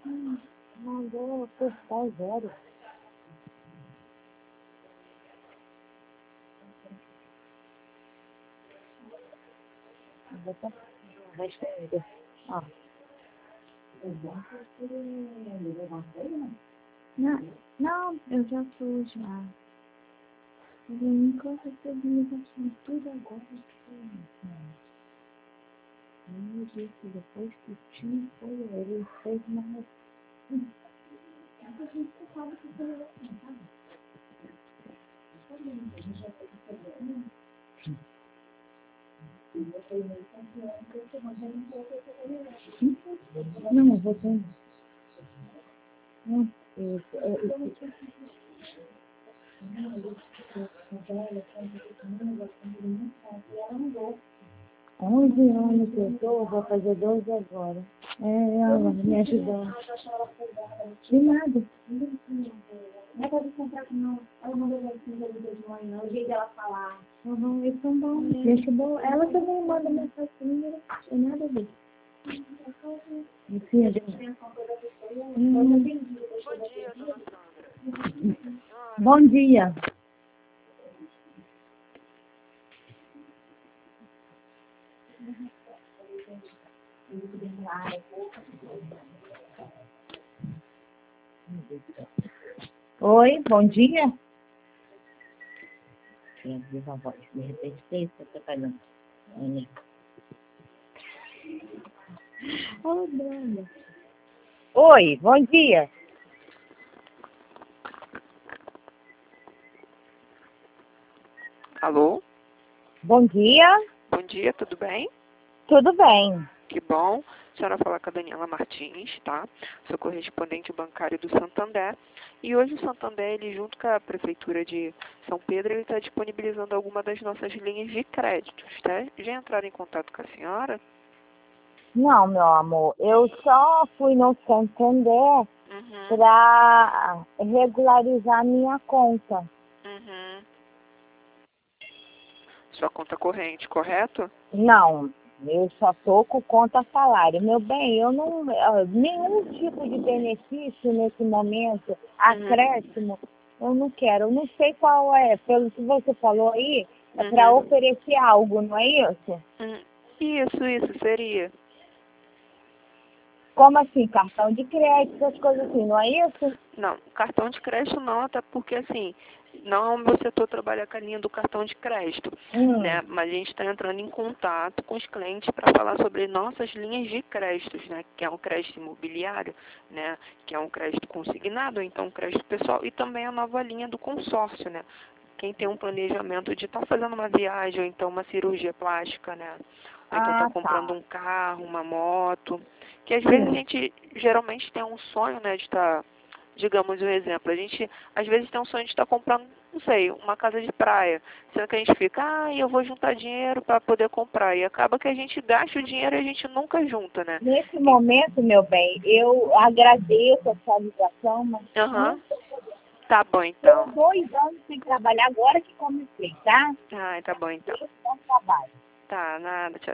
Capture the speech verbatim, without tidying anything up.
Hum, Mandou postar zero. Responde. Ó. Não, não, eu já fui já. Eu nunca recebi ligação tudo agora. Meu Deus, depois que o time foi, ele fez uma... A gente sabe que foi assim, sabe? Não, eu vou ter... Não, eu... onze anos que eu tô, vou fazer doze agora. É, ela me ajudou. De nada. Não é pra comprar não. Ela mandou mensagem de manhã, o jeito dela falar. Uhum, eles são bons. Gente boa. Ela também manda mensagem comigo, não tem nada a ver. Enfim, a gente... Hum. Bom dia, dona Sandra. Bom dia. Oi, bom dia. Tinha viva voz, de repente tem isso atrapalhando. Oh, droga. Oi, bom dia. Alô? Bom dia. Bom dia, tudo bem? Tudo bem. Que bom. A senhora fala com a Daniela Martins, tá? Sou correspondente bancário do Santander. E hoje o Santander, ele junto com a Prefeitura de São Pedro, ele está disponibilizando alguma das nossas linhas de créditos, tá? Já entraram em contato com a senhora? Não, meu amor, eu só fui no Santander Uhum. para regularizar minha conta. Uhum. Sua conta corrente, correto? Não, eu só tô com conta salário. Meu bem, eu não... Nenhum tipo de benefício nesse momento, acréscimo, eu não quero. Eu não sei qual é, pelo que você falou aí, é para Uhum. oferecer algo, não é isso? Hum, Isso, isso, seria. Como assim? Cartão de crédito, essas coisas assim, não é isso? Não, cartão de crédito não, até porque assim, não é o meu setor trabalha com a linha do cartão de crédito, Hum. né? Mas a gente está entrando em contato com os clientes para falar sobre nossas linhas de créditos, né? Que é um crédito imobiliário, né? Que é um crédito consignado, ou então um crédito pessoal, e também a nova linha do consórcio, né? Quem tem um planejamento de estar tá fazendo uma viagem, ou então uma cirurgia plástica, né? Ou então está Ah, comprando tá. um carro, uma moto, que às Sim. vezes a gente geralmente tem um sonho, né, de estar, tá, digamos um exemplo, a gente às vezes tem um sonho de estar tá comprando, não sei, uma casa de praia, sendo que a gente fica, ah, eu vou juntar dinheiro para poder comprar, e acaba que a gente gasta o dinheiro e a gente nunca junta, né? Nesse momento, meu bem, eu agradeço a sua ligação, mas Aham, não tá bom estou então. dois anos sem trabalhar agora que comecei, tá? Ai, tá bom então. Esse é o trabalho. Tá, nada, tchau.